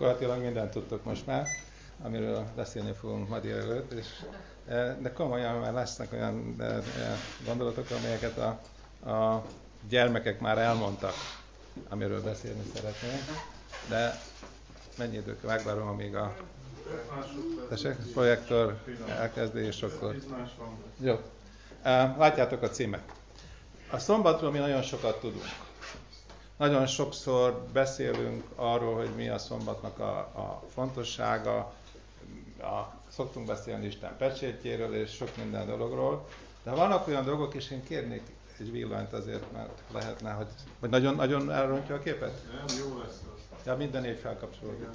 gyakorlatilag mindent tudtok most már, amiről beszélni fogunk ma délelőtt, de komolyan már lesznek olyan gondolatok, amelyeket a gyermekek már elmondtak, amiről beszélni szeretnénk, de mennyi idő, megvárom, amíg a projektor elkezdi, és akkor... Jó. Látjátok a címet. A szombatról mi nagyon sokat tudunk. Nagyon sokszor beszélünk arról, hogy mi a szombatnak a fontossága, szoktunk beszélni Isten pecsétjéről és sok minden dologról, de vannak olyan dolgok, és én kérnék egy villanyt azért, mert lehetne, hogy nagyon elrontja a képet? Nem, jó lesz az. Ja, minden négy felkapcsolódik.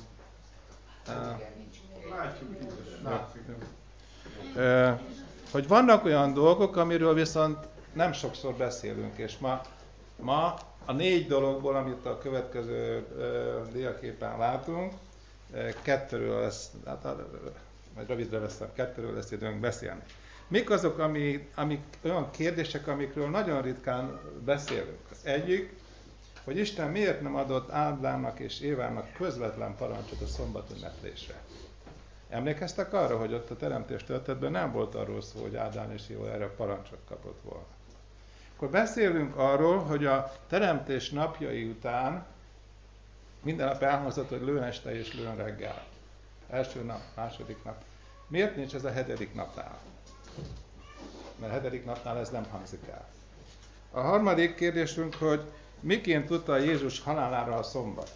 Hogy vannak olyan dolgok, amiről viszont nem sokszor beszélünk, és ma a 4 dologból, amit a következő diaképen látunk, 2-ről lesz, majd rövidre veszem, 2-ről lesz időnk beszélni. Mik azok, amik olyan kérdések, amikről nagyon ritkán beszélünk? Az egyik, hogy Isten miért nem adott Ádámnak és Évának közvetlen parancsot a szombat ünneplésre. Emlékeztek arra, hogy ott a teremtés történetben nem volt arról szó, hogy Ádám és Éva erre parancsot kapott volna. Akkor beszélünk arról, hogy a teremtés napjai után minden nap elhangzott, hogy lőn este és lőn reggel. Első nap, második nap. Miért nincs ez a 7. napnál? Mert a 7. napnál ez nem hangzik el. A harmadik kérdésünk, hogy miként tudta Jézus halálára a szombat?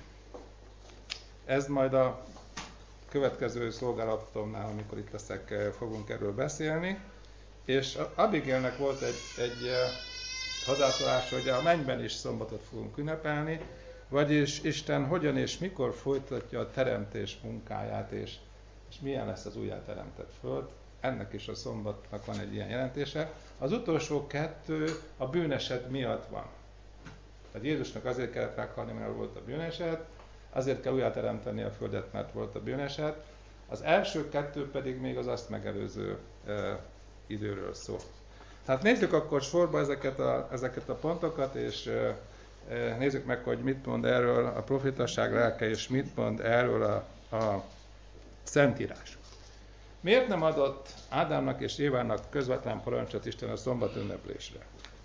Ez majd a következő szolgálatomnál, amikor itt leszek, fogunk erről beszélni. És Abigailnek volt egy hozzászólás, hogy a mennyben is szombatot fogunk ünnepelni, vagyis Isten hogyan és mikor folytatja a teremtés munkáját, és milyen lesz az újjáteremtett föld. Ennek is a szombatnak van egy ilyen jelentése. Az utolsó 2 a bűneset miatt van. Tehát Jézusnak azért kellett meghalni, mert volt a bűneset, azért kell újjáteremteni a földet, mert volt a bűneset. Az első 2 pedig még az azt megelőző időről szól. Tehát nézzük akkor sorba ezeket a pontokat, és nézzük meg, hogy mit mond erről a profétasság lelke, és mit mond erről a Szentírás. Miért nem adott Ádámnak és Évának közvetlen parancsot Isten a szombat ünneplésre?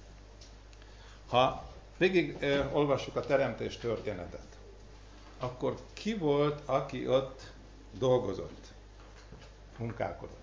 Ha végig olvassuk a teremtés történetet, akkor ki volt, aki ott dolgozott, munkálkodott?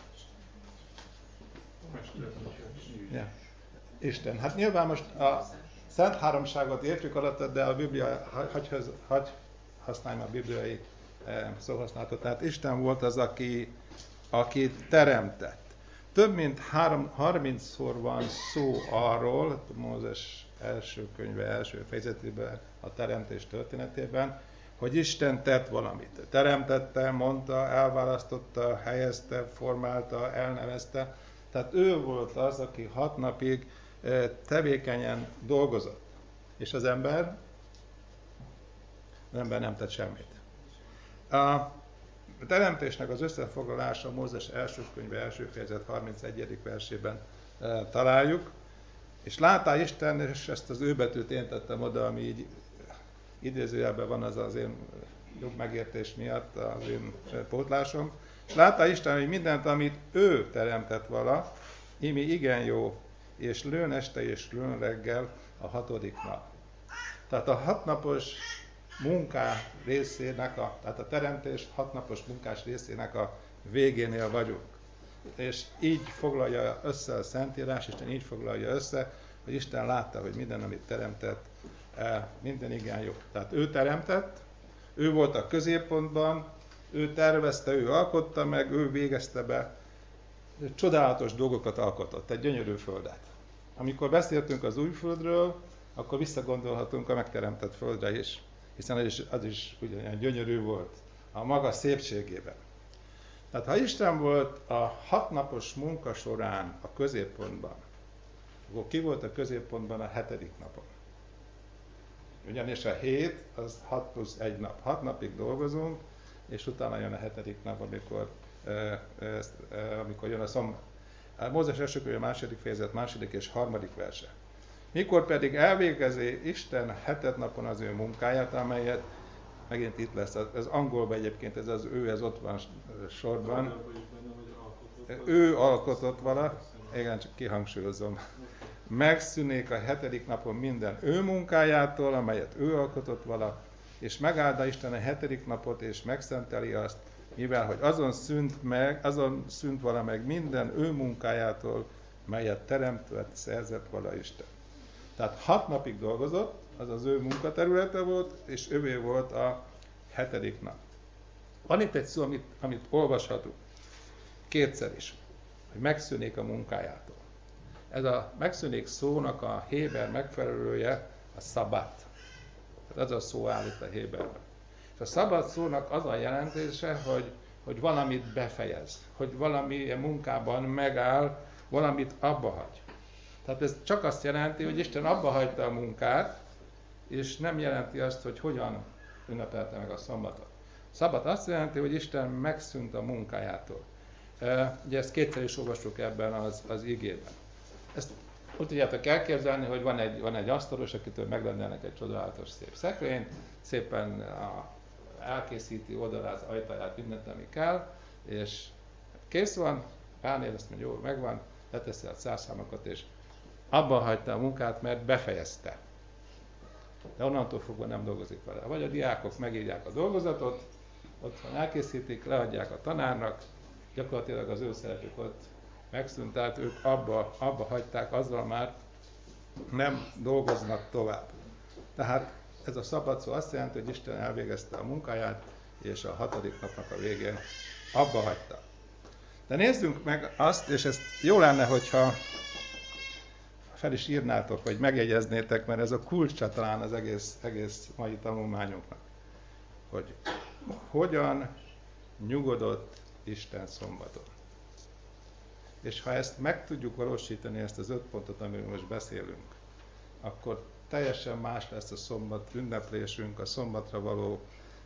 Ja. Isten. Hát nyilván most a Szent Háromságot értjük alatt, de a Biblia, hagy használjam a bibliai szóhasználatot. Tehát Isten volt az, aki teremtett. Több mint 30-szor van szó arról, Mózes első könyve, első fejezetében, a teremtés történetében, hogy Isten tett valamit. Teremtette, mondta, elválasztotta, helyezte, formálta, elnevezte. Tehát ő volt az, aki 6 napig tevékenyen dolgozott. És az ember nem tett semmit. A teremtésnek az összefoglalása Mózes első könyve, első fejezet 31. versében találjuk. És látta Isten, és ezt az ő betűt én tettem oda, ami így idézőjelben van az én jobb megértés miatt, az én pótlásom. És látta Isten, hogy mindent, amit ő teremtett vala, imi igen jó, és lőn este és lőn reggel a 6. nap. Tehát a 6 napos munká részének, tehát a teremtés 6 napos munkás részének a végénél vagyunk. És így foglalja össze a Szentírás, Isten így foglalja össze, hogy Isten látta, hogy minden, amit teremtett, minden igen jó. Tehát ő teremtett, ő volt a középpontban, ő tervezte, ő alkotta meg, ő végezte be, csodálatos dolgokat alkotott, egy gyönyörű földet. Amikor beszéltünk az új földről, akkor visszagondolhatunk a megteremtett földre is, hiszen az is ugyanilyen gyönyörű volt a maga szépségében. Tehát ha Isten volt a 6 napos munka során a középpontban, akkor ki volt a középpontban a 7. napon? Ugyanis a 7 az 6 plusz 1 nap. 6 napig dolgozunk, és utána jön a 7. nap, amikor jön a szombat. Mózes első könyve második fejezet, második és harmadik verse. Mikor pedig elvégezi Isten 7. napon az ő munkáját, amelyet megint itt lesz, az angolban egyébként ez az ő, ez ott van sorban. Ő alkotott vala, igen, csak kihangsúlyozom. Megszűnik a 7. napon minden ő munkájától, amelyet ő alkotott vala, és megáldta Isten a 7. napot, és megszenteli azt, mivel hogy azon szűnt vala meg minden ő munkájától, melyet teremtett, szerzett vala Isten. Tehát 6 napig dolgozott, az az ő munkaterülete volt, és övé volt a 7. nap. Van itt egy szó, amit olvashatunk, kétszer is, hogy megszűnik a munkájától. Ez a megszűnik szónak a héber megfelelője a szabát. Ez a szó áll itt a héberben. És a szabad szónak az a jelentése, hogy valamit befejez, hogy valamilyen munkában megáll, valamit abba hagy. Tehát ez csak azt jelenti, hogy Isten abba hagyta a munkát, és nem jelenti azt, hogy hogyan ünnepelte meg a szombatot. A szabad azt jelenti, hogy Isten megszűnt a munkájától. Ugye ezt kétszer is olvastuk ebben az igében. Ezt úgy tudjátok elképzelni, hogy van egy asztalos, akitől megrendelnek egy csodálatos szép szekrényt, szépen elkészíti, odaráz ajtaját, mindent, ami kell, és kész van, ránéz, azt mondja, jó, megvan, leteszi a szerszámokat, és abban hagyta a munkát, mert befejezte. De onnantól fogva nem dolgozik vele. Vagy a diákok megírják a dolgozatot, otthon elkészítik, leadják a tanárnak, gyakorlatilag az ő szerepük ott megszűnt, tehát ők abba hagyták, azzal már nem dolgoznak tovább. Tehát ez a szabad szó azt jelenti, hogy Isten elvégezte a munkáját, és a 6. napnak a végén abba hagyta. De nézzünk meg azt, és ez jó lenne, hogyha fel is írnátok, vagy megjegyeznétek, mert ez a kulcsa talán az egész mai tanulmányunknak, hogy hogyan nyugodott Isten szombaton. És ha ezt meg tudjuk valósítani, ezt az 5 pontot, amiről most beszélünk, akkor teljesen más lesz a szombat ünneplésünk, a szombatra való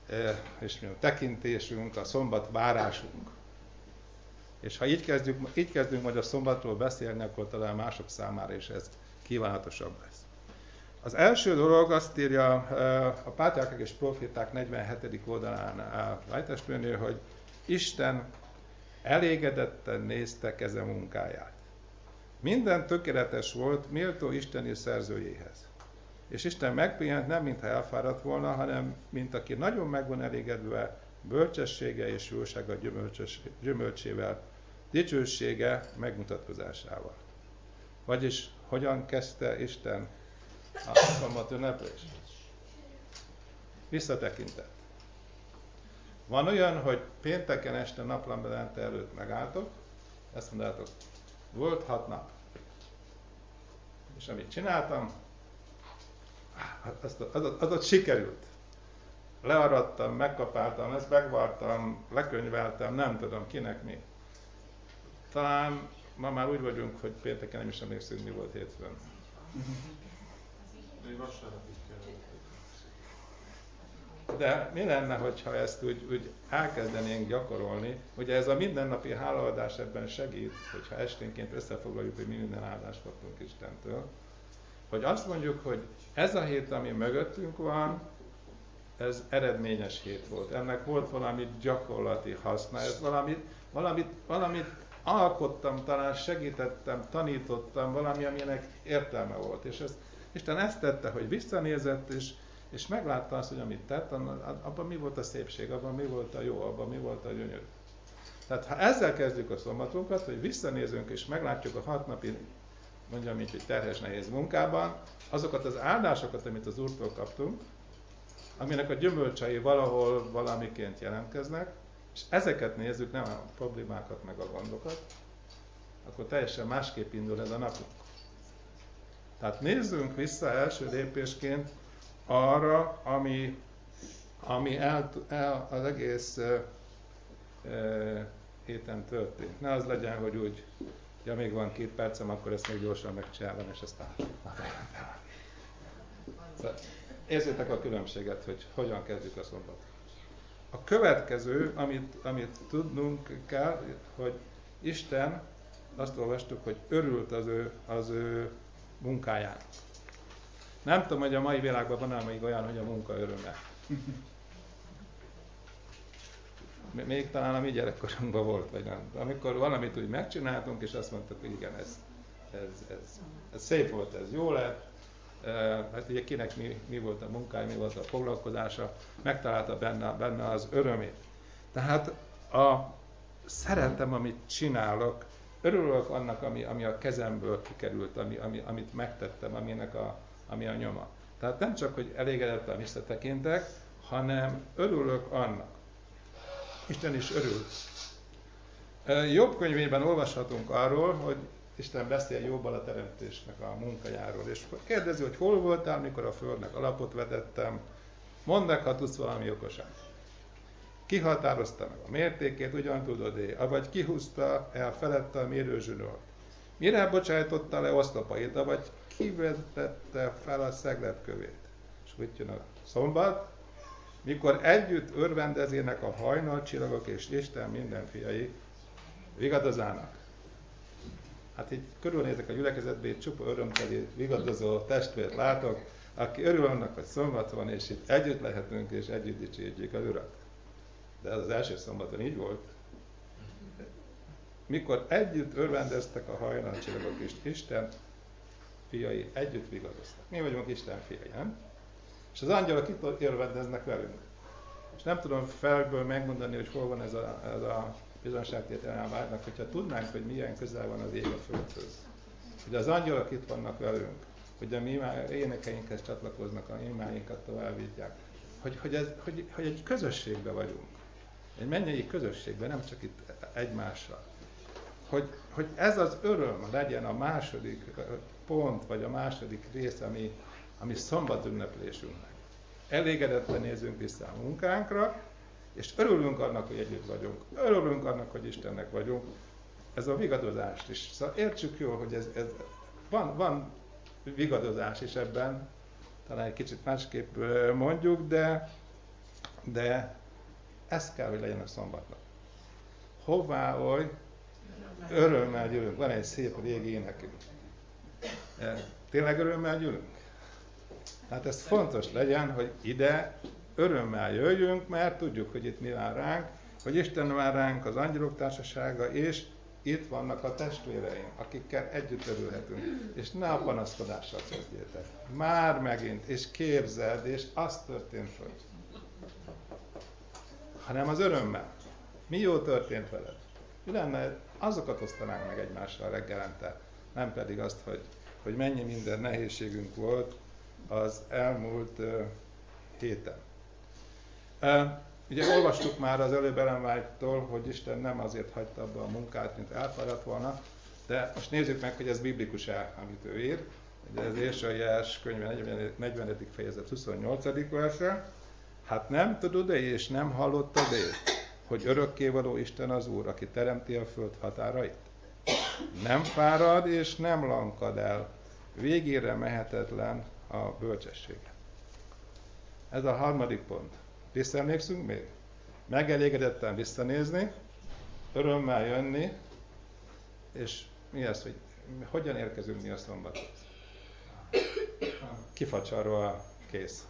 tekintésünk, a szombat várásunk. És ha így kezdünk majd a szombatról beszélni, akkor talán mások számára is ez kívánatosabb lesz. Az első dolog azt írja a Pátriárkák és Proféták 47. oldalán Vájtestvérnél, hogy Isten elégedetten nézte keze munkáját. Minden tökéletes volt, méltó isteni szerzőjéhez. És Isten megpihent, nem mintha elfáradt volna, hanem mint aki nagyon meg van elégedve bölcsessége és jósága gyümölcsével, dicsősége megmutatkozásával. Vagyis hogyan kezdte Isten a szombat ünneplést? Visszatekintett. Van olyan, hogy pénteken este naplemente előtt megálltok, ezt mondjátok, volt 6 nap. És amit csináltam, az ott sikerült. Learadtam, megkapáltam, ezt megvartam, lekönyveltem, nem tudom kinek mi. Talán ma már úgy vagyunk, hogy pénteken nem is emlékszünk, mi volt hétfőn. De mi lenne, hogyha ezt úgy elkezdenénk gyakorolni? Ugye ez a mindennapi hálaadás ebben segít, hogyha esténként összefoglaljuk, hogy mi minden áldást kaptunk Istentől. Hogy azt mondjuk, hogy ez a hét, ami mögöttünk van, ez eredményes hét volt. Ennek volt valami gyakorlati haszna, ez valamit alkottam, talán segítettem, tanítottam, valami, aminek értelme volt. És Isten ezt tette, hogy visszanézett, és meglátta azt, hogy amit tett, abban mi volt a szépség, abban mi volt a jó, abban mi volt a gyönyörű. Tehát ha ezzel kezdjük a szombatunkat, hogy visszanézünk és meglátjuk a 6 napi, mondjam így, hogy terhes nehéz munkában, azokat az áldásokat, amit az Úrtól kaptunk, aminek a gyümölcsei valahol valamiként jelentkeznek, és ezeket nézzük, nem a problémákat meg a gondokat, akkor teljesen másképp indul ez a napunk. Tehát nézzünk vissza első lépésként arra, ami az egész héten történt. Ne az legyen, hogy úgy, ja még van 2 percem, akkor ezt még gyorsan megcsinálom, és aztán... Érzétek a különbséget, hogy hogyan kezdjük a szombatot. A következő, amit tudnunk kell, hogy Isten, azt olvastuk, hogy örült az ő munkájának. Nem tudom, hogy a mai világban van még olyan, hogy a munka öröme. még talán a mi gyerekkorunkban volt, vagy nem. Amikor valamit úgy megcsináltunk, és azt mondtuk, hogy igen, ez szép volt, ez jó lett, hát ugye kinek mi volt a munkája, mi volt a foglalkozása, megtalálta benne az örömét. Tehát szeretem, amit csinálok, örülök annak, ami a kezemből kikerült, amit megtettem, ami a nyoma. Tehát nem csak, hogy elégedetlen visszatekintek, hanem örülök annak. Isten is örül. Jobb könyvében olvashatunk arról, hogy Isten beszél Jobbal a teremtésnek a munkájáról, és kérdezi, hogy hol voltál, mikor a földnek alapot vetettem, mondd meg, ha tudsz valami okosan. Ki határozta meg a mértékét, ugyan tudod-e, avagy kihúzta el felette a mérőzsünort? Mire bocsájtotta le oszlopait, avagy kivetette fel a szegletkövét? És úgy jön a szombat, mikor együtt örvendezének a hajnalcsillagok és Isten minden fiai vigadozának. Hát így körülnézek a gyülekezetbe, egy csupa örömteli, vigadozó testvért látok, aki örül annak, hogy szombat van, és itt együtt lehetünk, és együtt dicsérjük az Urat. De ez az első szombaton így volt. Mikor együtt örvendeztek a hajnalcsillagok, és Isten fiai együtt vigadoztak. Mi vagyunk Isten fiai, nem? És az angyalok itt örvendeznek velünk. És nem tudom felből megmondani, hogy hol van ez a bizonságtételen a vágynak, hogyha tudnánk, hogy milyen közel van az ég a földhöz. Hogy az angyalok itt vannak velünk, hogy a mi énekeinkhez csatlakoznak, a imáinkat továbbítják. Hogy egy közösségben vagyunk. Egy mennyei közösségben, nem csak itt egymással. Hogy ez az öröm legyen a második pont, vagy a második rész, ami szombat ünneplésünknek. Elégedetlen nézünk vissza a munkánkra, és örülünk annak, hogy együtt vagyunk. Örülünk annak, hogy Istennek vagyunk. Ez a vigadozás is. Szóval értsük jól, hogy ez van vigadozás is ebben, talán egy kicsit másképp mondjuk, de ez kell, hogy legyen a szombatnak. Hová oly örömmel gyűlünk. Van egy szép régi énekünk. Tényleg örömmel gyűlünk? Hát ez fontos legyen, hogy ide örömmel jöjjünk, mert tudjuk, hogy itt mi vár ránk, hogy Isten vár ránk, az angyalok társasága, és itt vannak a testvéreink, akikkel együtt örülhetünk. És ne a panaszkodással kezdjétek. Már megint, és képzeld, és az történt, hogy. Hanem az örömmel. Mi jó történt veled? Mi lenne, azokat osztanánk meg egymással reggelente, nem pedig azt, hogy mennyi minden nehézségünk volt az elmúlt héten. Ugye olvastuk már az előbb Ellen White-tól, hogy Isten nem azért hagyta abba a munkát, mint elfáradt volna, de most nézzük meg, hogy ez biblikus-e, amit ő ír. Ugye ez Ézsaiás könyve 40. fejezet 28. verse. Hát nem tudod-e és nem hallottad-e, hogy örökkévaló Isten az Úr, aki teremti a föld határait? Nem fárad és nem lankad el, végére mehetetlen a bölcsessége. Ez a harmadik pont. Visszaemlékszünk még? Megelégedetten visszanézni, örömmel jönni, és mi az, hogy hogyan érkezünk mi a szombaton? Kifacsarva kész.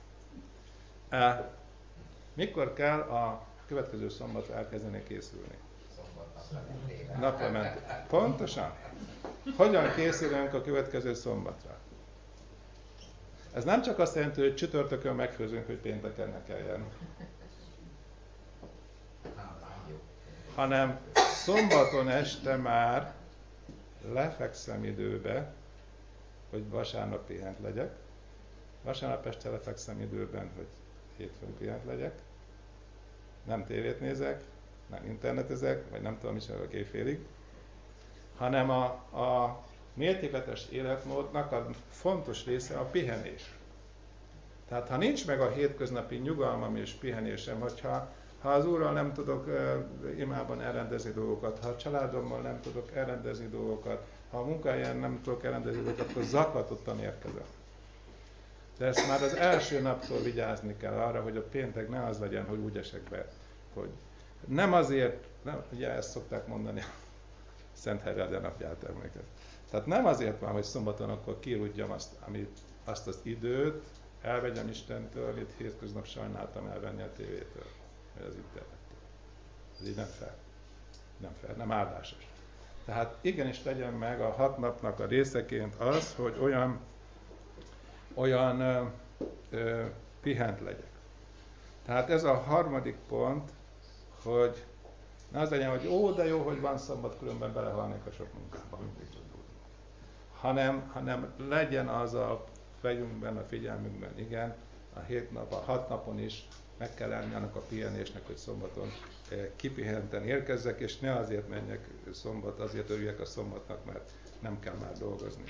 Mikor kell a következő szombatra elkezdeni készülni? Naplemente. Pontosan. Hogyan készülünk a következő szombatra? Ez nem csak azt jelenti, hogy csütörtökön megfőzünk, hogy pénteken ne kelljen. Hanem szombaton este már lefekszem időbe, hogy vasárnap pihent legyek. Vasárnap este lefekszem időben, hogy hétfőn pihent legyek. Nem tévét nem internetezek, vagy nem tudom, mit csinálok éjfélig. Hanem a mértékletes életmódnak a fontos része a pihenés. Tehát ha nincs meg a hétköznapi nyugalmam és pihenésem, ha az Úrral nem tudok imában elrendezni dolgokat, ha a családommal nem tudok elrendezni dolgokat, ha a munkáján nem tudok elrendezni dolgokat, akkor zaklatottan érkezem. De ezt már az első naptól vigyázni kell arra, hogy a péntek ne az legyen, hogy úgy esek be, hogy nem azért, ugye ezt szokták mondani, Szent Herrádia napját emléket. Tehát nem azért van, hogy szombaton akkor kirúdjam azt az időt, elvegyem Istentől, itt hétköznap sajnáltam elvenni a tévétől, vagy az internettől. Ez így nem fair. Nem fair, nem áldásos. Tehát igenis legyen meg a 6 napnak a részeként az, hogy olyan pihent legyek. Tehát ez a harmadik pont, hogy ne az legyen, hogy de jó, hogy van szombat, különben belehalnék a sok munkába. Hanem legyen az a fejünkben, a figyelmünkben, igen, a 6 napon is meg kell lenni annak a pihenésnek, hogy szombaton kipihenten érkezzek, és ne azért menjek szombat, azért örüljek a szombatnak, mert nem kell már dolgozni.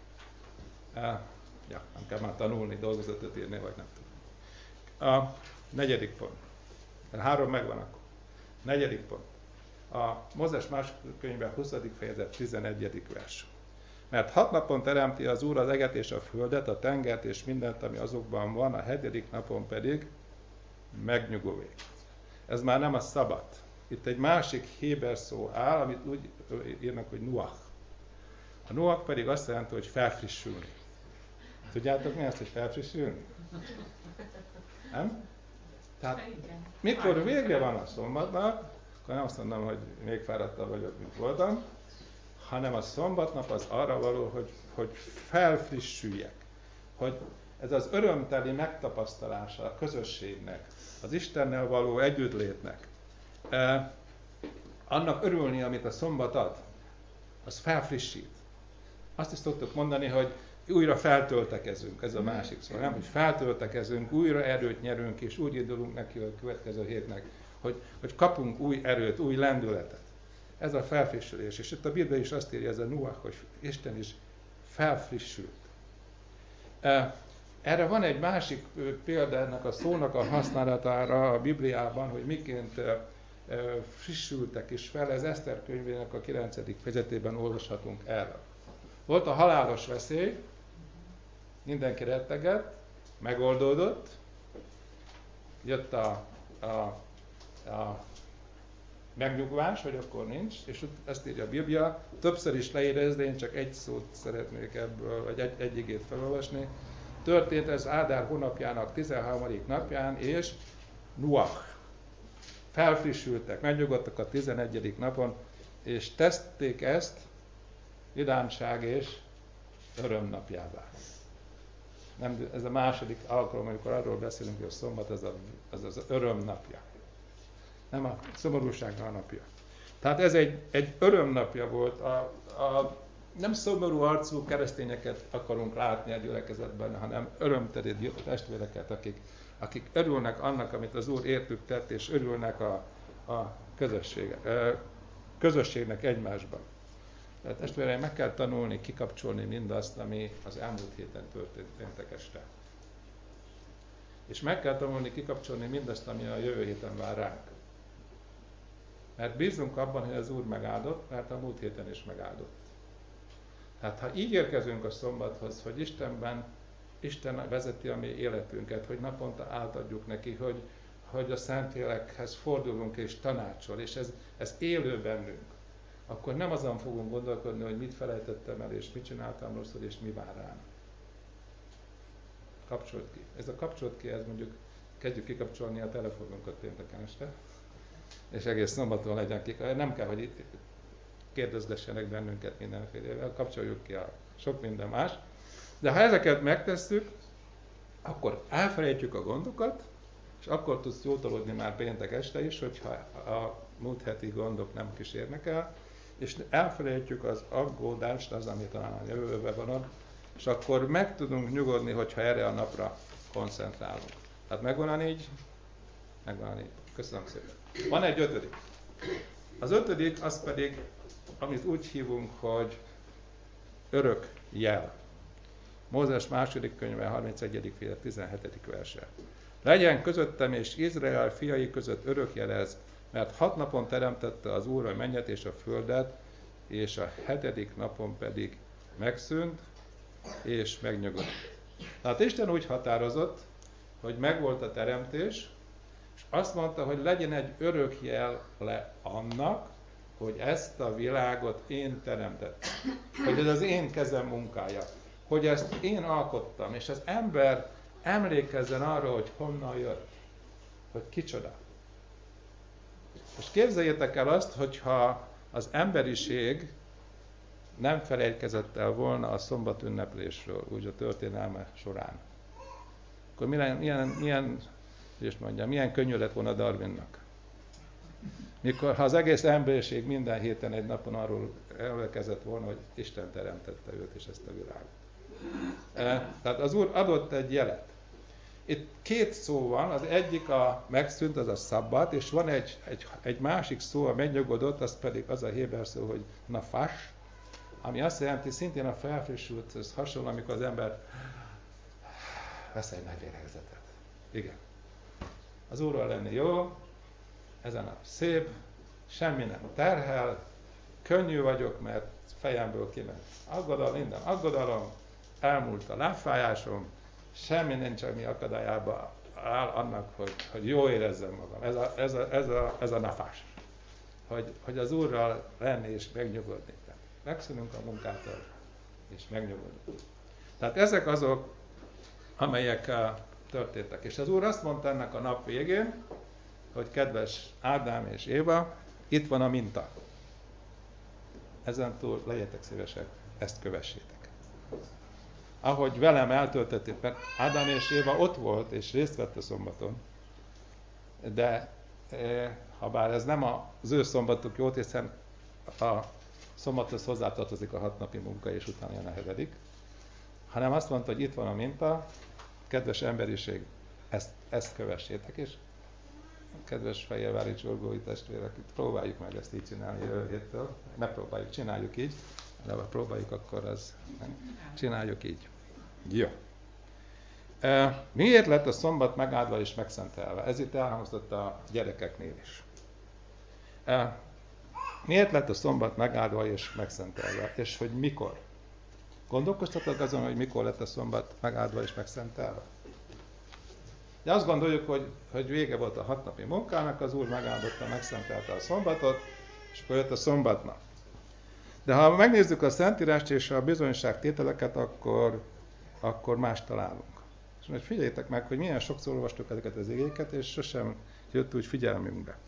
Nem kell már tanulni, dolgozatot írni, vagy nem tudom. A negyedik pont. 3 megvan akkor. Negyedik pont. A Mózes második könyve 20. fejezet 11. vers. Mert 6 napon teremti az Úr az eget és a földet, a tengert és mindent, ami azokban van, a 7. napon pedig megnyugovég. Ez már nem a szabat. Itt egy másik héber szó áll, amit úgy írnak, hogy nuach. A nuach pedig azt jelenti, hogy felfrissülni. Tudjátok mi az, hogy felfrissülni? Nem? Tehát mikor vége van a szombatnak, akkor nem azt mondom, hogy még fáradtabb vagyok, mint voltam, hanem a szombatnap az arra való, hogy felfrissüljek. Hogy ez az örömteli megtapasztalása a közösségnek, az Istennel való együttlétnek, annak örülni, amit a szombat ad, az felfrissít. Azt is szoktuk mondani, hogy újra feltöltekezünk, ez a másik szó, nem? Hogy feltöltekezünk, újra erőt nyerünk, és úgy indulunk neki a következő hétnek, hogy kapunk új erőt, új lendületet. Ez a felfrissülés. És itt a Biblia is azt írja, ez a Nuach, hogy Isten is felfrissült. Erre van egy másik példa ennek a szónak a használatára a Bibliában, hogy miként frissültek is fel. Ez Eszter könyvének a 9. fejezetében olvashatunk erről. Volt a halálos veszély, mindenki rettegett, megoldódott, jött a megnyugvás, hogy akkor nincs, és ezt írja a Biblia. Többször is leírez, de én csak egy szót szeretnék ebből, vagy egy igét felolvasni. Történt ez Ádár hónapjának 13. napján, és Nuach. Felfrissültek, megnyugodtak a 11. napon, és tették ezt vidánság és örömnapjává. Ez a második alkalom, amikor arról beszélünk, hogy a szombat az örömnapja. Nem a szomorúság a napja. Tehát ez egy örömnapja volt. Nem szomorú arcú keresztényeket akarunk látni a gyülekezetben, hanem örömteli testvéreket, akik örülnek annak, amit az Úr értük tett, és örülnek a közösségnek egymásban. Tehát testvéreim, meg kell tanulni, kikapcsolni mindazt, ami az elmúlt héten történt péntek este. És meg kell tanulni, kikapcsolni mindazt, ami a jövő héten vár ránk. Mert bízunk abban, hogy az Úr megáldott, mert a múlt héten is megáldott. Tehát ha így érkezünk a szombathoz, hogy Isten vezeti a mi életünket, hogy naponta átadjuk neki, hogy a Szentlélekhez fordulunk és tanácsol, és ez élő bennünk, akkor nem azon fogunk gondolkodni, hogy mit felejtettem el, és mit csináltam rosszul, és mi vár rám. Kapcsolt ki. Ez a kapcsolt ki, ez mondjuk kezdjük kikapcsolni a telefonunkat pénteken este, és egész szombaton legyen ki. Nem kell, hogy itt kérdezgessenek bennünket mindenfélevel, kapcsoljuk ki a sok minden más. De ha ezeket megtesszük, akkor elfelejtjük a gondokat, és akkor tudsz jótolódni már péntek este is, hogyha a múlt heti gondok nem kísérnek el, és elfelejtjük az aggódást, az, ami talán a jövőben van, és akkor meg tudunk nyugodni, hogyha erre a napra koncentrálunk. Tehát megvan a 4? Megvan a 4. Köszönöm szépen. Van egy 5. Az 5. az pedig, amit úgy hívunk, hogy örök jel. Mózes második könyve, 31. fejezet, 17. verse. Legyen közöttem és Izrael fiai között örök jelez, mert 6 napon teremtette az Úr a mennyet és a földet, és a 7. napon pedig megszűnt, és megnyugodott. Tehát Isten úgy határozott, hogy megvolt a teremtés, és azt mondta, hogy legyen egy örök jele annak, hogy ezt a világot én teremtettem. Hogy ez az én kezem munkája. Hogy ezt én alkottam, és az ember emlékezzen arra, hogy honnan jött. Hogy kicsoda. Most képzeljétek el azt, hogyha az emberiség nem felejtkezett el volna a szombat ünneplésről, úgy a történelme során, akkor milyen könnyű lett volna Darwinnak. Ha az egész emberiség minden héten egy napon arról emlékezett volna, hogy Isten teremtette őt és ezt a világot. Tehát az Úr adott egy jelet. Itt két szó van, az egyik a megszűnt, az a szabbat, és van egy másik szó, a megnyugodott, az pedig az a héber szó, hogy nafás, ami azt jelenti, szintén a felfrissült, ez hasonló, amikor az ember vesz egy nagy lélegzetet. Igen. Az Úrral lenni jó, ezen a szép, semmi nem terhel, könnyű vagyok, mert fejemből kiment minden aggodalom, elmúlt a lábfájásom, semmi nincs, ami akadályába áll annak, hogy jól érezzem magam. Ez a nafás. Hogy az Úrral lenni és megnyugodni. Megszűnünk a munkától, és megnyugodunk. Tehát ezek azok, amelyek történtek. És az Úr azt mondta ennek a nap végén, hogy kedves Ádám és Éva, itt van a minta. Ezentúl legyetek szívesek, ezt kövessétek. Ahogy velem eltöltötték, mert Ádám és Éva ott volt, és részt vett a szombaton, de ha bár ez nem az ő szombatuk jót, hiszen a szombathoz hozzátartozik a 6 napi munka, és utána jön a 7., hanem azt mondta, hogy itt van a minta, kedves emberiség, ezt kövessétek, és kedves fehérvári csorgói testvérek, próbáljuk meg ezt így csinálni jövő héttől. Megpróbáljuk, csináljuk így, de ha próbáljuk, akkor az csináljuk így. Jó. Miért lett a szombat megáldva és megszentelve? Ez itt elhangzott a gyerekeknél is. Miért lett a szombat megáldva és megszentelve? És hogy mikor? Gondolkoztatok azon, hogy mikor lett a szombat megáldva és megszentelve? De azt gondoljuk, hogy vége volt a 6 napi munkának, az Úr megáldotta, megszentelte a szombatot, és akkor jött a szombatnap. De ha megnézzük a Szentírást és a bizonyságtételeket, akkor más találunk. És most figyeljétek meg, hogy milyen sokszor olvastuk ezeket az igéket, és sosem jött úgy figyelmünkbe.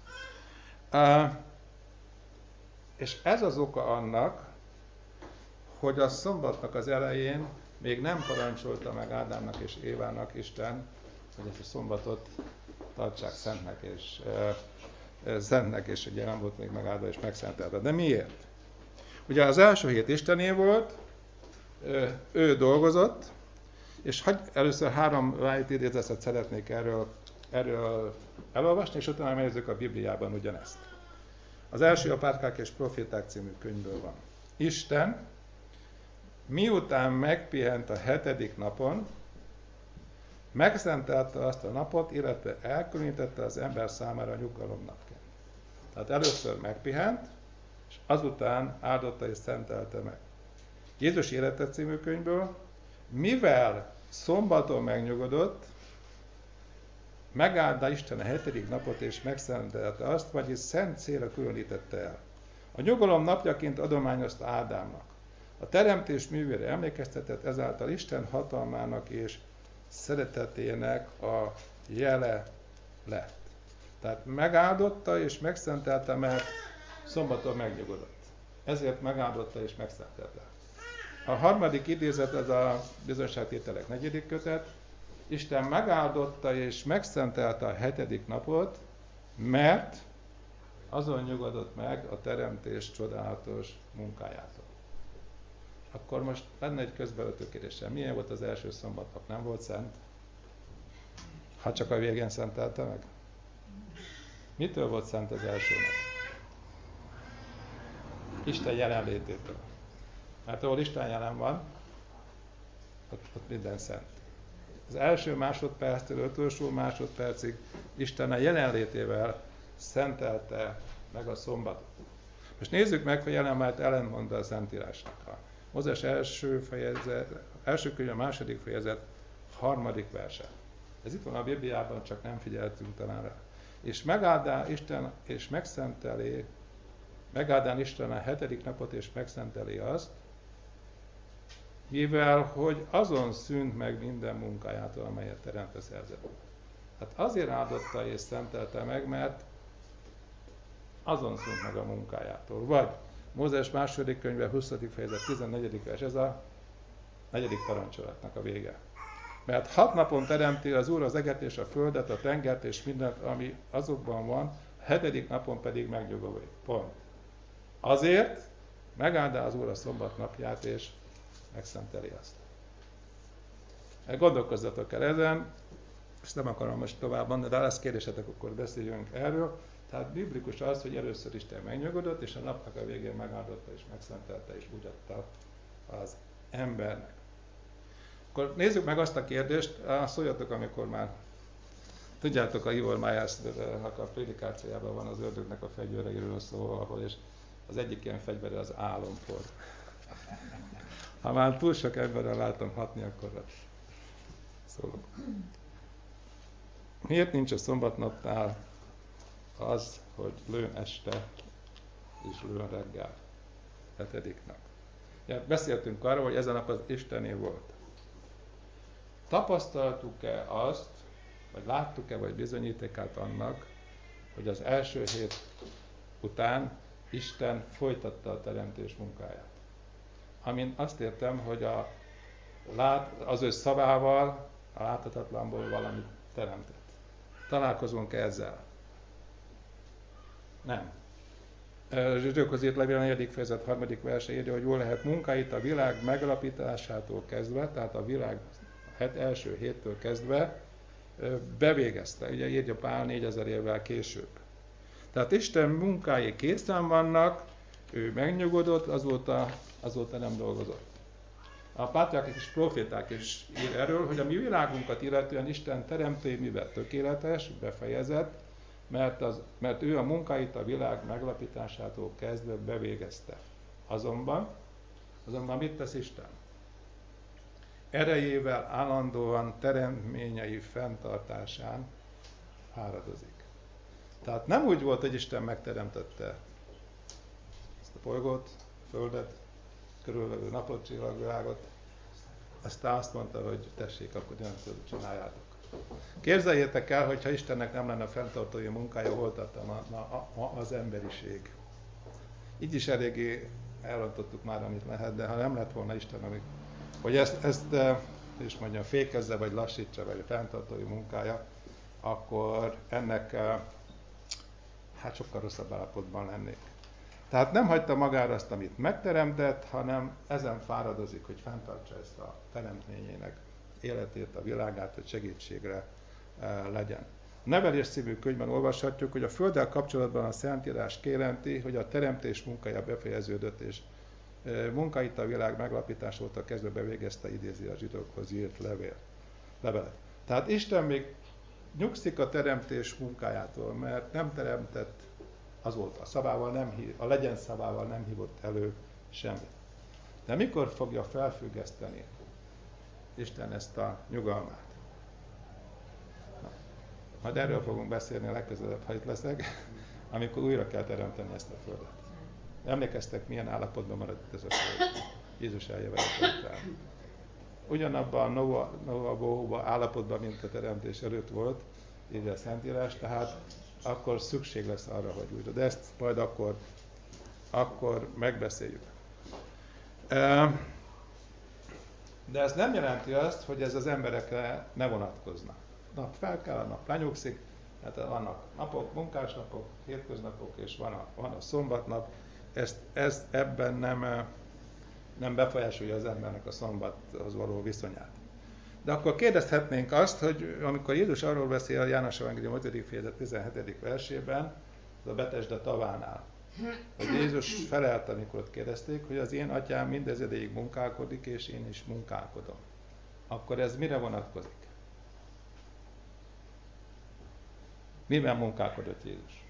És ez az oka annak, hogy a szombatnak az elején még nem parancsolta meg Ádámnak és Évának Isten, hogy ezt a szombatot tartsák szentnek, és ugye nem volt még megáldva és megszentelve. De miért? Ugye az első hét Istené volt, ő dolgozott, és először 3 idézetet szeretnék erről elolvasni, és utána megnézzük a Bibliában ugyanezt. Az első a Pátkák és Proféták című könyvből van. Isten, miután megpihent a 7. napon, megszentelte azt a napot, illetve elkülönítette az ember számára nyugalomnapként. Tehát először megpihent, és azután áldotta és szentelte meg. Jézus Élete című könyvből, mivel szombaton megnyugodott, megáldta Isten a 7. napot és megszentelte azt, vagyis szent célra különítette el. A nyugalom napjaként adományozta Ádámnak. A teremtés művére emlékeztetett, ezáltal Isten hatalmának és szeretetének a jele lett. Tehát megáldotta és megszentelte, mert szombaton megnyugodott. Ezért megáldotta és megszentelte. A 3. idézet, ez a bizonyságtételek 4. kötet. Isten megáldotta és megszentelte a 7. napot, mert azon nyugodott meg a teremtés csodálatos munkájától. Akkor most lenne egy közbevető kérdésem. Milyen volt az első szombatnap? Nem volt szent? Ha csak a végén szentelte meg? Mitől volt szent az első nap? Isten jelenlététől. Mert ahol Isten jelen van, ott minden szent. Az első másodperctől utolsó másodpercig Isten a jelenlétével szentelte meg a szombatot. Most nézzük meg, hogy jelen vált ellentmond a Szentírásnak. Mózes első könyv, a 2. fejezet, 3. verse. Ez itt van a Bibliában, csak nem figyeltünk talán rá. És megáldá Isten, és megáldán Isten a 7. napot, és megszenteli azt, mivel, hogy azon szűnt meg minden munkájától, amelyet teremtve szerzett. Hát azért áldotta és szentelte meg, mert azon szűnt meg a munkájától. Vagy Mózes második könyve 20. fejezet 14. vers, ez a 4. parancsolatnak a vége. Mert 6 napon teremti az Úr az eget és a földet, a tengert és mindent, ami azokban van, a 7. napon pedig megnyugodik. Pont. Azért megáldá az Úr a szombat napját, és megszenteli azt. Gondolkozzatok el ezen, ezt nem akarom most tovább mondani, de ha lesz kérdésetek, akkor beszéljünk erről. Tehát biblikus az, hogy először Isten megnyugodott, és a napnak a végén megáldotta és megszentelte, és úgy adta az embernek. Akkor nézzük meg azt a kérdést, szóljatok, amikor már tudjátok, a Ivor Myers-nak a prédikációjában van az ördögnek a fegyvereiről szó, ahol és az egyik ilyen fegyvere az álompor. Ha már túl sok emberrel látom hatni, akkor szólok. Miért nincs a szombatnapnál az, hogy lőn este és lőn reggel, 7. nap? Ja, beszéltünk arról, hogy ezen nap az Istené volt. Tapasztaltuk-e azt, vagy láttuk-e, vagy bizonyítékát annak, hogy az első hét után Isten folytatta a teremtés munkáját? Amin azt értem, hogy az ő szavával a láthatatlanból valamit teremtett. Találkozunk ezzel? Nem. Zsidókhoz írt levél 4. fejezet 3. verse írja, hogy jól lehet munkáit a világ megalapításától kezdve, tehát a világ első héttől kezdve bevégezte. Ugye írja Pál 4000 évvel később. Tehát Isten munkái készen vannak, ő megnyugodott, azóta nem dolgozott. A pátriárkák és proféták is ír erről, hogy a mi világunkat illetően Isten teremtői mivel tökéletes, befejezett, mert ő a munkáit a világ megalapításától kezdve bevégezte. Azonban mit tesz Isten? Erejével állandóan teremtményei fenntartásán fáradozik. Tehát nem úgy volt, hogy Isten megteremtette ezt a bolygót, a földet, körülvevő napot, csillagvilágot, aztán azt mondta, hogy tessék, akkor csináljátok. Képzeljétek el, hogyha Istennek nem lenne fenntartói munkája, hol tartana az emberiség. Így is eléggé elrontottuk már, amit lehet, de ha nem lett volna Isten, hogy ezt és mondjam, fékezze, vagy lassítsa, vagy a fenntartói munkája, akkor ennek sokkal rosszabb állapotban lennék. Tehát nem hagyta magára azt, amit megteremtett, hanem ezen fáradozik, hogy fenntartsa ezt a teremtményének életét, a világát, hogy segítségre legyen. A Nevelés című könyvben olvashatjuk, hogy a Földdel kapcsolatban a Szentírás kijelenti, hogy a teremtés munkája befejeződött, és munkáit a világ megalapítás óta kezdve bevégezte, idézi a Zsidókhoz írt levelet. Tehát Isten még nyugszik a teremtés munkájától, mert nem teremtett azóta. A legyen szavával nem hívott elő semmit. De mikor fogja felfüggeszteni Isten ezt a nyugalmát? Majd erről fogunk beszélni a legközelebb, ha itt leszek, amikor újra kell teremteni ezt a földet. Emlékeztek, milyen állapotban maradt ez a föld? Jézus eljövetele után. Ugyanabban a Noa bohóba állapotban, mint a teremtés előtt volt, írja a Szentírás, tehát akkor szükség lesz arra, hogy újra. De ezt majd akkor megbeszéljük. De ez nem jelenti azt, hogy ez az emberekre ne vonatkozna. Nap fel kell, a nap lenyugszik, tehát vannak napok, munkásnapok, hétköznapok, és van a szombatnap. Ez ebben nem befolyásolja az embernek a szombathoz való viszonyát. De akkor kérdezhetnénk azt, hogy amikor Jézus arról beszél a János Evangélium 5. fejezet 17. versében, az a Betesda tavánál, hogy Jézus felelt, amikor ott kérdezték, hogy az én atyám mindez ideig munkálkodik, és én is munkálkodom. Akkor ez mire vonatkozik? Miben munkálkodott Jézus?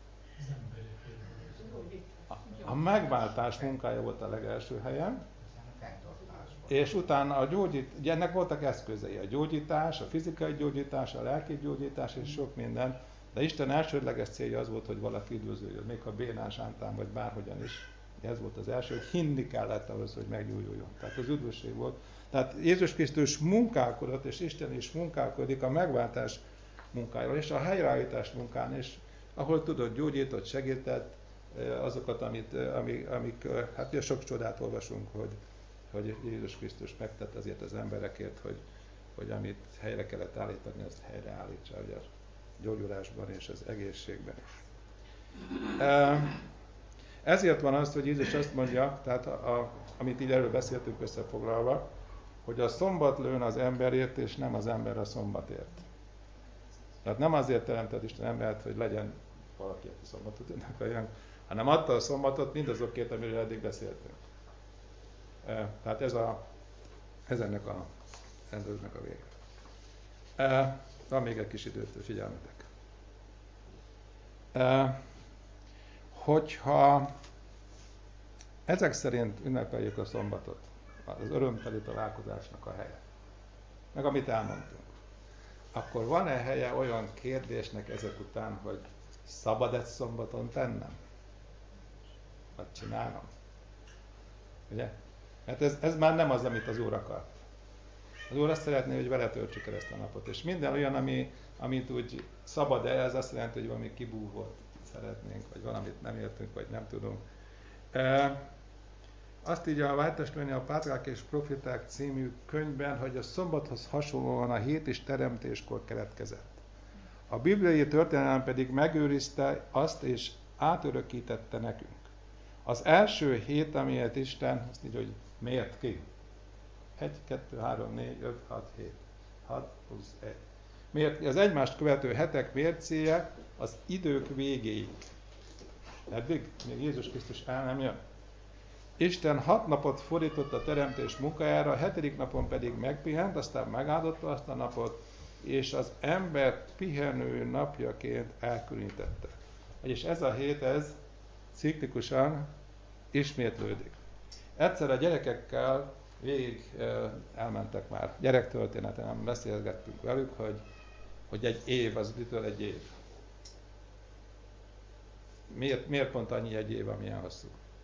A megváltás munkája volt a legelső helyen, és utána ugye ennek voltak eszközei, a gyógyítás, a fizikai gyógyítás, a lelki gyógyítás és sok minden, de Isten elsődleges célja az volt, hogy valaki üdvözöljön, még ha bénán, sántán vagy bárhogyan is. Ez volt az első, hogy hinni kellett ahhoz, hogy meggyógyuljon. Tehát az üdvösség volt. Tehát Jézus Krisztus munkálkodott, és Isten is munkálkodik a megváltás munkájával, és a helyreállítás munkán is, ahol tudott, gyógyított, segített azokat, amik hát ugye sok csodát olvasunk, hogy Jézus Krisztus megtett azért az emberekért, hogy amit helyre kellett állítani, azt helyreállítsa, ugye a gyógyulásban és az egészségben is. Ezért van az, hogy Jézus azt mondja, tehát amit így erről beszéltünk összefoglalva, hogy a szombat lőn az emberért, és nem az ember a szombatért. Tehát nem azért teremtett Isten embert, hogy legyen valaki, aki szombatot ünnepeljen, hanem adta a szombatot mindazokért, amiről eddig beszéltünk. Tehát ez ennek a rendőrnek a vége. Van még egy kis időt, figyelmetek. Hogyha ezek szerint ünnepeljük a szombatot, az örömteli találkozásnak a helye, meg amit elmondtunk, akkor van-e helye olyan kérdésnek ezek után, hogy szabad egy szombaton tennem? Vagy csinálom? Ugye? Mert ez már nem az, amit az Úr akart. Az Úr azt szeretné, hogy vele töltsük el ezt a napot. És minden olyan, amit úgy szabad-e, ez azt jelenti, hogy valami kibúvót szeretnénk, vagy valamit nem értünk, vagy nem tudunk. Azt így a Vájtestvényi a Pátriák és Profiták című könyvben, hogy a szombathoz hasonlóan a hét is teremtéskor keletkezett. A bibliai történelem pedig megőrizte azt, és átörökítette nekünk. Az első hét, amilyet Isten, azt így, hogy mért ki? 1, 2, 3, 4, 5, 6, 7. 6 plusz 1. Miért? Az egymást követő hetek mércéje az idők végéig. Eddig, még Jézus Krisztus el nem jön. Isten 6 napot fordított a teremtés munkájára, a 7. napon pedig megpihent, aztán megáldotta azt a napot, és az embert pihenő napjaként elkülönítette. Vagyis ez a hét, ez ciklikusan ismétlődik. Egyszer a gyerekekkel végig elmentek már gyerektörténeten, beszélgettünk velük, hogy egy év, az mitől egy év. Miért pont annyi egy év, amilyen hosszú?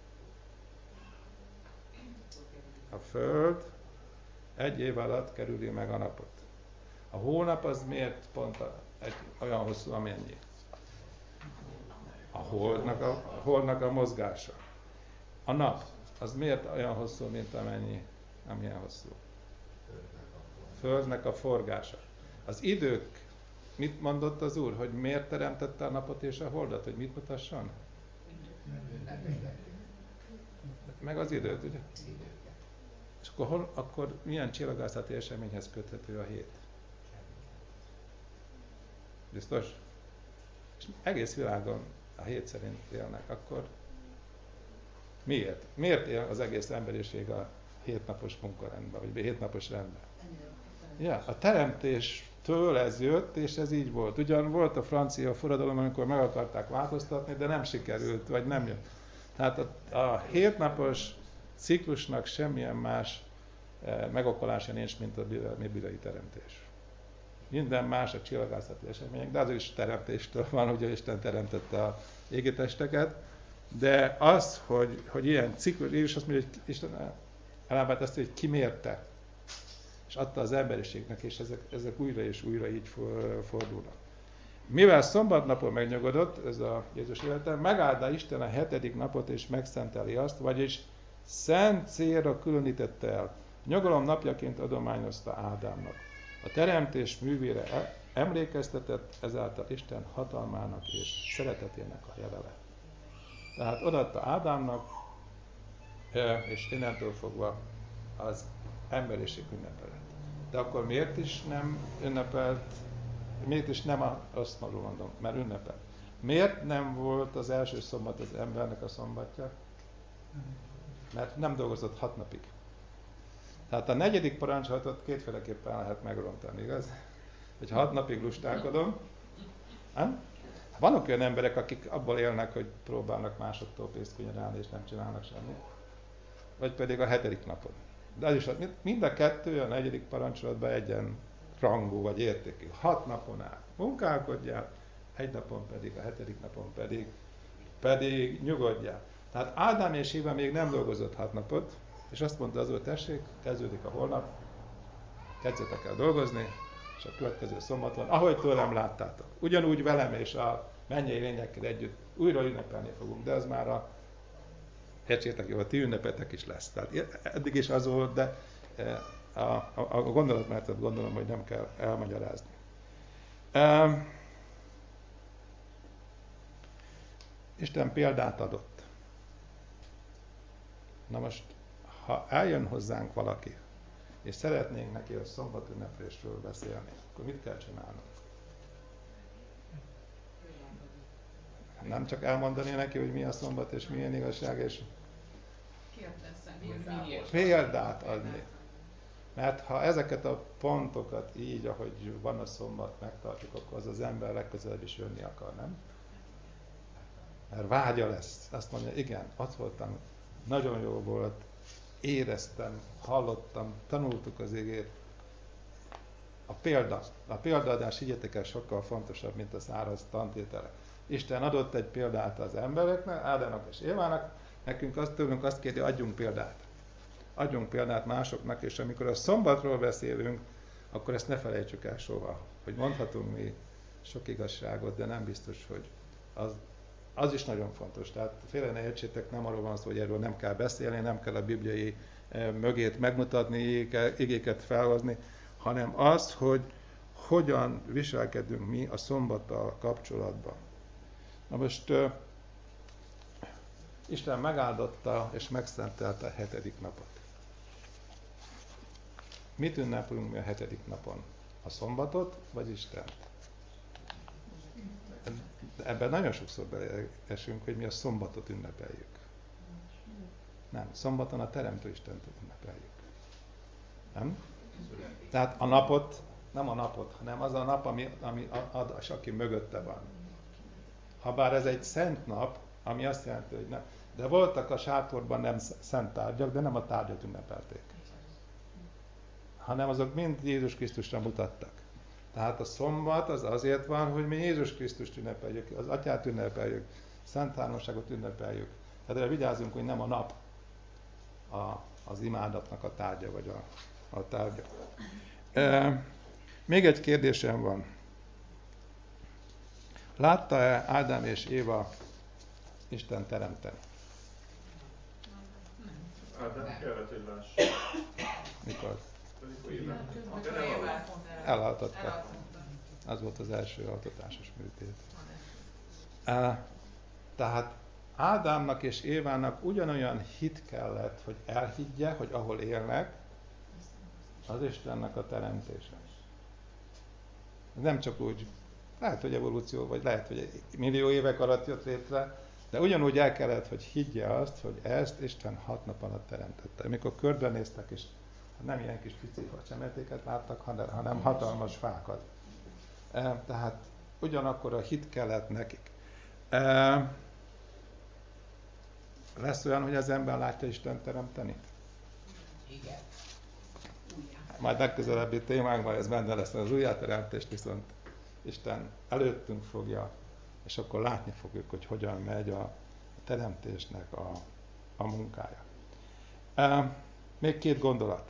A Föld egy év alatt kerüli meg a napot. A hónap az miért pont olyan hosszú, amennyi? A holdnak a mozgása. A nap az miért olyan hosszú, mint amilyen hosszú? Földnek a forgása. Az idők, mit mondott az Úr, hogy miért teremtette a napot és a holdat, hogy mit mutasson? Meg az időt, ugye? És akkor milyen csillagászati eseményhez köthető a hét? Biztos? És egész világon a hét szerint élnek, akkor miért? Miért él az egész emberiség a 7 napos munkarendben, vagy 7 napos rendben? Ja, a teremtéstől ez jött, és ez így volt. Ugyan volt a francia forradalom, amikor meg akarták változtatni, de nem sikerült, vagy nem jött. Tehát a 7 napos ciklusnak semmilyen más megokolása nincs, mint a bibliai teremtés. Minden más a csillagászati események, de az is teremtéstől van, ugye Isten teremtette a égitesteket, de az, hogy ilyen ciklus, Jézus azt mondja, hogy Isten elábált azt, hogy kimérte, és adta az emberiségnek, és ezek újra és újra így fordulnak. Mivel szombatnapon megnyugodott, ez a Jézus élete, megáldá Isten a 7. napot, és megszenteli azt, vagyis szent célra különítette el. Nyugalom napjaként adományozta Ádámnak. A teremtés művére emlékeztetett, ezáltal Isten hatalmának és szeretetének a jelele. Tehát odaadta Ádámnak, és innentől fogva az emberiség ünnepelt. De akkor miért is nem ünnepelt, miért is nem azt mondom, mert ünnepelt. Miért nem volt az első szombat az embernek a szombatja? Mert nem dolgozott 6 napig. Tehát a 4. parancsolatot kétféleképpen lehet megrontani, igaz? Hogy 6 napig lustálkodom. Nem? Vannak olyan emberek, akik abból élnek, hogy próbálnak másoktól pénzt kunyarálni, és nem csinálnak semmit. Vagy pedig a 7. napon. De az is, mind a kettő a 4. parancsolatban egyen rangú vagy értékű. 6 napon át munkálkodjál, 1 napon pedig, a 7. napon pedig nyugodjál. Tehát Ádám és Éva még nem dolgozott 6 napot, és azt mondta az Úr, tessék, kezdődik a holnap, kezdjetek el dolgozni, és a következő szombaton, ahogy tőlem láttátok. Ugyanúgy velem és a mennyei lényekkel együtt újra ünnepelni fogunk, de az már értsétek jó, a ti ünnepetek is lesz. Tehát eddig is az volt, de a gondolatmenetet gondolom, hogy nem kell elmagyarázni. Isten példát adott. Na most, ha eljön hozzánk valaki, és szeretnénk neki a szombatünnepésről beszélni, akkor mit kell csinálnunk? Nem csak elmondani neki, hogy mi a szombat, és milyen igazság, és példát adni. Mert ha ezeket a pontokat így, ahogy van a szombat, megtartjuk, akkor az ember legközelebb is jönni akar, nem? Mert vágya lesz. Azt mondja, igen, ott voltam, nagyon jó volt, éreztem, hallottam, tanultuk az igét. A példaadás, higgyetek el, sokkal fontosabb, mint a száraz tantételek. Isten adott egy példát az embereknek, Ádámnak és Évának, nekünk tőlünk azt kéri, adjunk példát. Adjunk példát másoknak, és amikor a szombatról beszélünk, akkor ezt ne felejtsük el soha, hogy mondhatunk mi sok igazságot, de nem biztos, hogy az is nagyon fontos. Tehát félre ne értsétek, nem arról van szó, hogy erről nem kell beszélni, nem kell a bibliai mögét megmutatni, igéket felhozni, hanem az, hogy hogyan viselkedünk mi a szombattal kapcsolatban. Na most Isten megáldotta és megszentelte a 7. napot. Mit ünnepelünk mi a 7. napon? A szombatot, vagy Istent? Ebben nagyon sokszor beleesünk, hogy mi a szombatot ünnepeljük. Nem, szombaton a Teremtő Istent ünnepeljük. Nem? Tehát a napot, nem a napot, hanem az a nap, ami aki mögötte van. Habár ez egy szent nap, ami azt jelenti, hogy nem. De voltak a sátorban nem szent tárgyak, de nem a tárgyat ünnepelték. Hanem azok mind Jézus Krisztusra mutattak. Tehát a szombat az azért van, hogy mi Jézus Krisztust ünnepeljük, az Atyát ünnepeljük, Szent Háromságot ünnepeljük. Tehát erre vigyázzunk, hogy nem a nap az imádatnak a tárgya, vagy a tárgya. Még egy kérdésem van. Látta-e Ádám és Éva Isten teremteni? Ádám kellett, hogy lássa. Mikor? Éva. Elhaltatta. Az volt az első altatásos műtét. Tehát Ádámnak és Évának ugyanolyan hit kellett, hogy elhiggye, hogy ahol élnek, az Istennek a teremtése. Nem csak úgy, lehet, hogy evolúció, vagy lehet, hogy millió évek alatt jött létre, de ugyanúgy el kellett, hogy higgye azt, hogy ezt Isten 6 nap alatt teremtette. Amikor körbenéztek, és nem ilyen kis pici csemetéket láttak, hanem hatalmas fákat. Tehát ugyanakkor a hit kellett nekik. Lesz olyan, hogy az ember látja Isten teremteni? Igen. Majd legközelebbi témánkban ez benne lesz, az újjáteremtést viszont Isten előttünk fogja, és akkor látni fogjuk, hogy hogyan megy a teremtésnek a munkája. Még 2 gondolat.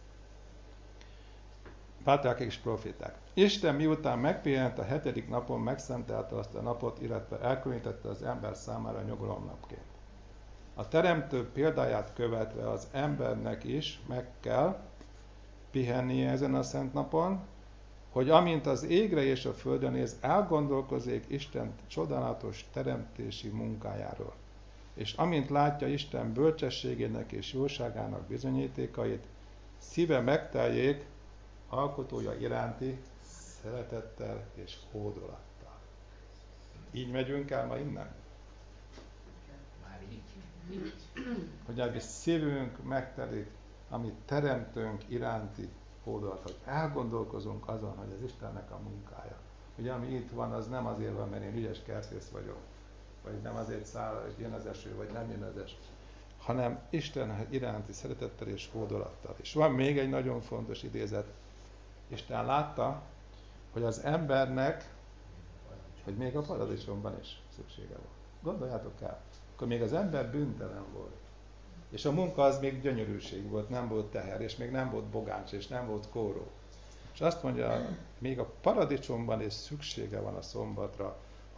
Pátriárkák és proféták. Isten miután megpihent a 7. napon, megszentelte azt a napot, illetve elkülönítette az ember számára nyugalomnapként. A teremtő példáját követve az embernek is meg kell pihennie ezen a szent napon, hogy amint az égre és a földre néz, elgondolkozzék Isten csodálatos teremtési munkájáról. És amint látja Isten bölcsességének és jóságának bizonyítékait, szíve megteljék alkotója iránti szeretettel és hódolattal. Így megyünk el ma innen? Már így. Hogy a szívünk megtelik, amit teremtőnk iránti hódolat, hogy elgondolkozunk azon, hogy az Istennek a munkája. Ugye ami itt van, az nem azért van, mert én ügyes kertész vagyok, vagy nem azért száll, hogy jön az eső, vagy nem jön az eső, hanem Isten iránti szeretettel és hódolattal. És van még egy nagyon fontos idézet. Isten látta, hogy az embernek, hogy még a paradicsomban is szüksége volt. Gondoljátok el, akkor még az ember bűntelen volt. És a munka az még gyönyörűség volt, nem volt teher, és még nem volt bogáncs, és nem volt kóró. És azt mondja, még a paradicsomban is szüksége van a szombatra,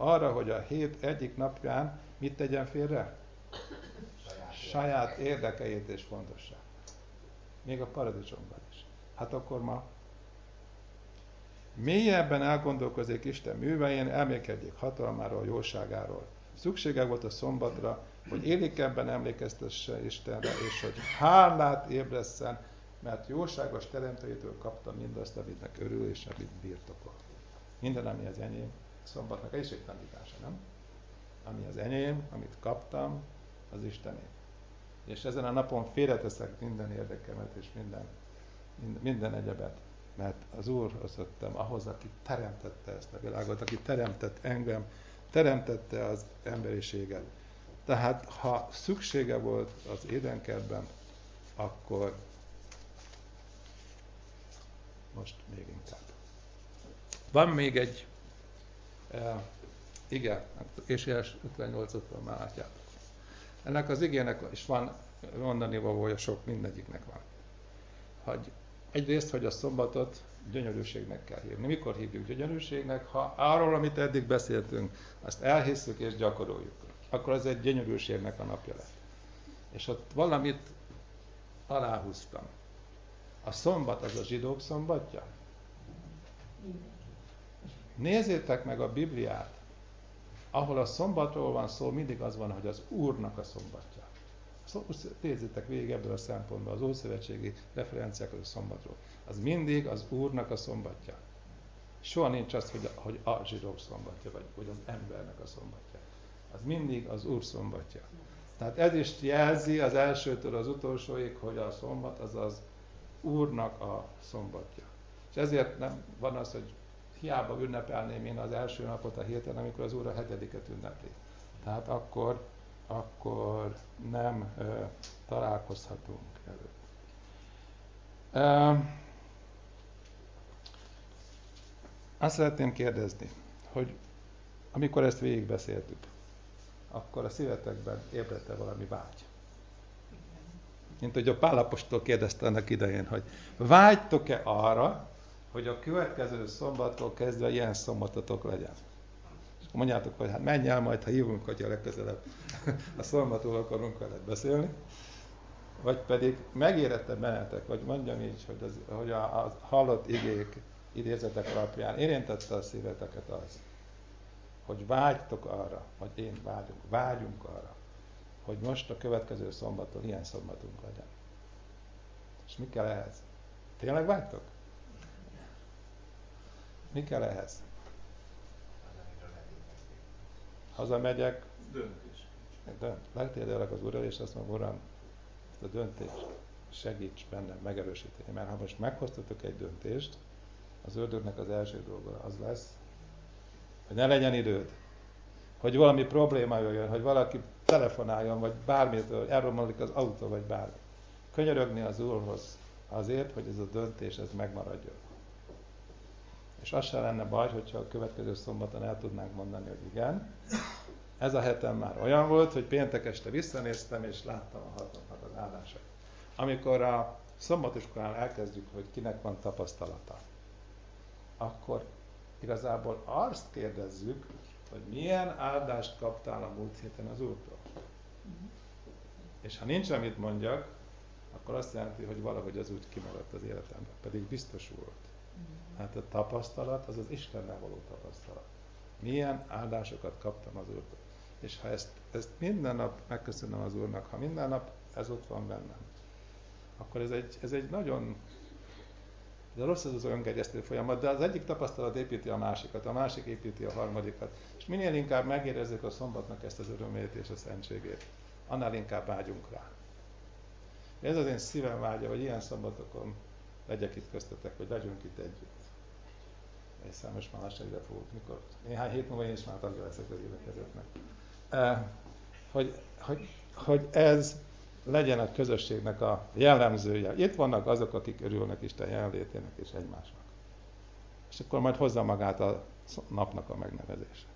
arra, hogy a hét egyik napján mit tegyen félre? Saját érdekeit és fontosságát. Még a paradicsomban is. Hát akkor ma mélyebben elgondolkozik Isten művein, elmélkedjék hatalmáról, jóságáról. Szüksége volt a szombatra, hogy élékebben emlékeztesse Istenre, és hogy hálát ébresszen, mert jóságos teremtőjétől kapta mindazt, aminek örül és amit birtokol. Minden, ami az enyém, szombatnak ez is egy tanítása, nem? Ami az enyém, amit kaptam, az Istené. És ezen a napon félreteszek minden érdekemet és minden egyebet, mert az Úrhoz jöttem, ahhoz, aki teremtette ezt a világot, aki teremtett engem, teremtette az emberiséget. Tehát, ha szüksége volt az édenkertben, akkor most még inkább. Van még egy ige, és 58-ot már látjátok. Ennek az igének is van mondani valója sok, mindegyiknek van. Hogy egyrészt, hogy a szombatot gyönyörűségnek kell hívni. Mikor hívjuk gyönyörűségnek? Ha arról, amit eddig beszéltünk, azt elhisszük és gyakoroljuk. Akkor ez egy gyönyörűségnek a napja lett. És ott valamit aláhúztam. A szombat az a zsidók szombatja? Nézzétek meg a Bibliát, ahol a szombatról van szó, mindig az van, hogy az Úrnak a szombatja. Nézzétek végig ebből a szempontból, az ószövetségi referenciák a szombatról. Az mindig az Úrnak a szombatja. Soha nincs az, hogy a zsidók szombatja, vagy az embernek a szombatja. Az mindig az Úr szombatja. Tehát ez is jelzi az elsőtől az utolsóig, hogy a szombat az az Úrnak a szombatja. És ezért nem van az, hogy hiába ünnepelném én az első napot a héten, amikor az Úr a hetediket ünnepli. Tehát akkor nem találkozhatunk előtt. Azt szeretném kérdezni, hogy amikor ezt végigbeszéltük, akkor a szívetekben ébredt-e valami vágy? Mint hogy a Pál apostol kérdezte annak idején, hogy vágytok-e arra, hogy a következő szombattól kezdve ilyen szombatotok legyen? És akkor mondjátok, hogy hát menj el majd, ha hívunk, hogyha legközelebb a szombatról akarunk veled beszélni. Vagy pedig megérette bennetek, vagy mondjam így, hogy a hallott igék, idézetek alapján érintette a szíveteket az, hogy vágytok arra, vagy én vágyunk arra, hogy most a következő szombaton ilyen szombatunk legyen. És mi kell ehhez? Tényleg vágytok? Mi kell ehhez? Hazamegyek, Döntés. legtérdelek az Úrral, és azt mondom, Uram, ezt a döntést segíts bennem megerősíteni. Mert ha most meghoztatok egy döntést, az ördögnek az első dolga az lesz, hogy ne legyen időd, hogy valami probléma jöjjön, hogy valaki telefonáljon, vagy bármitől, elromlik az autó, vagy bármi. Könyörögni az Úrhoz azért, hogy ez a döntés ez megmaradjon. És az sem lenne baj, hogyha a következő szombaton el tudnánk mondani, hogy igen. Ez a hetem már olyan volt, hogy péntek este visszanéztem, és láttam a hatalmat az áldásait. Amikor a szombatiskolán elkezdjük, hogy kinek van tapasztalata, akkor igazából azt kérdezzük, hogy milyen áldást kaptál a múlt héten az Úrtól. És ha nincs, amit mondjak, akkor azt jelenti, hogy valahogy az úgy kimaradt az életemben, pedig biztos volt. Hát a tapasztalat, az az Istennel való tapasztalat. Milyen áldásokat kaptam az Úrtól. És ha ezt minden nap megköszönöm az Úrnak, ha minden nap ez ott van bennem, akkor ez egy nagyon, de rossz az öngerjesztő folyamat, de az egyik tapasztalat építi a másikat, a másik építi a harmadikat. És minél inkább megérezzük a szombatnak ezt az örömét és a szentségét, annál inkább vágyunk rá. Ez az én szívem vágya, hogy ilyen szombatokon legyek itt köztetek, hogy legyünk itt együtt. És számos már lassan ide fogok, mikor néhány hét múlva én is már tagja leszek az énekezetnek. Hogy ez legyen a közösségnek a jellemzője. Itt vannak azok, akik örülnek Isten jelenlétének és egymásnak. És akkor majd hozza magát a napnak a megnevezése.